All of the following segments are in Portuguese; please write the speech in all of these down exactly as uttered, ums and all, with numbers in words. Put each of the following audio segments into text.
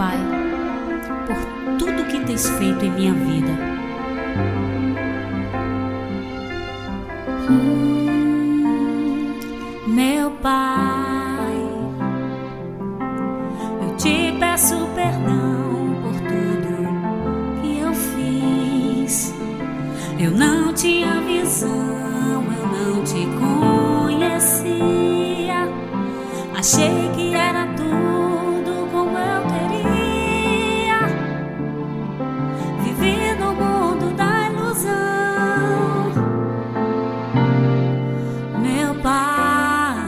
Pai, por tudo que tens feito em minha vida. Hum, meu Pai, eu te peço perdão por tudo que eu fiz. Eu não tinha visão, eu não te conhecia. Achei que era tudo como eu queria. Vivi no mundo da ilusão. Meu Pai,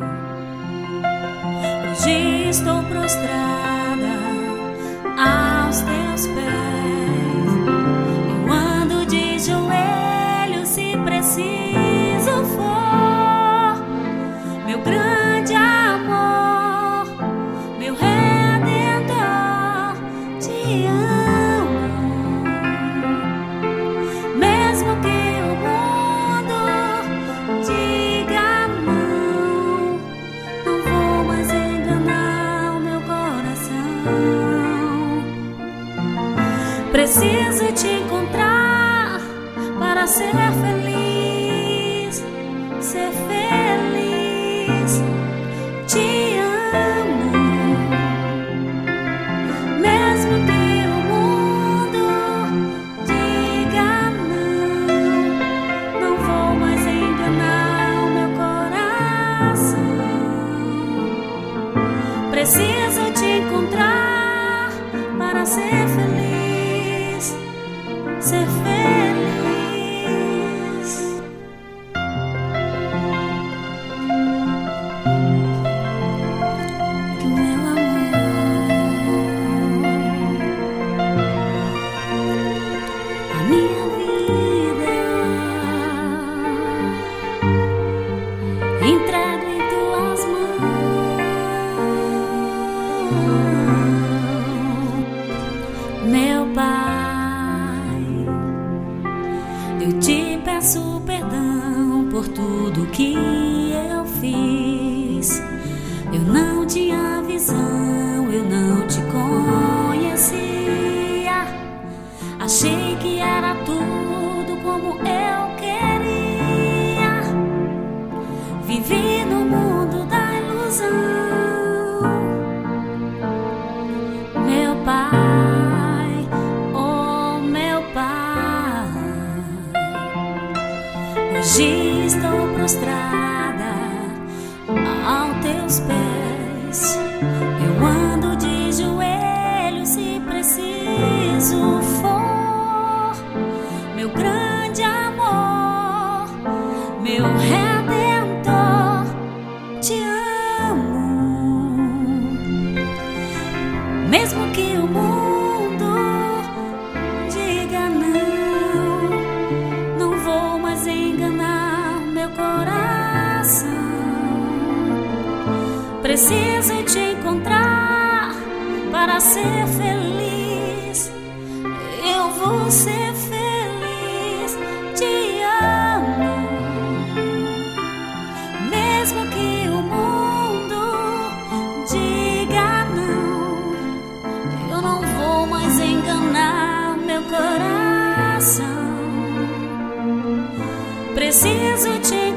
hoje estou prostrada aos teus pés. Eu ando de joelhos se preciso for. Meu grande amor, meu Redentor, te amo. Mesmo que o mundo diga não, não vou mais enganar o meu coração. Preciso te encontrar para ser feliz, ser feliz. Te amo, mesmo que o mundo diga não, não vou mais enganar o meu coração. Preciso te encontrar para ser feliz, ser feliz. Entrego em tuas mãos, meu Pai. Eu te peço perdão por tudo que eu fiz. Eu não tinha visão, eu não te conhecia. Achei que era tudo como eu queria. Vivi no mundo da ilusão. Meu Pai, oh meu Pai, hoje estou prostrada aos teus pés. Eu ando de joelhos se preciso for. Meu grande amor, meu Redentor, te amo. Mesmo que o mundo diga não, não vou mais enganar meu coração. Preciso te encontrar para ser feliz. Eu vou ser feliz, te amo. Mesmo que o mundo diga não, eu não vou mais enganar meu coração. Preciso te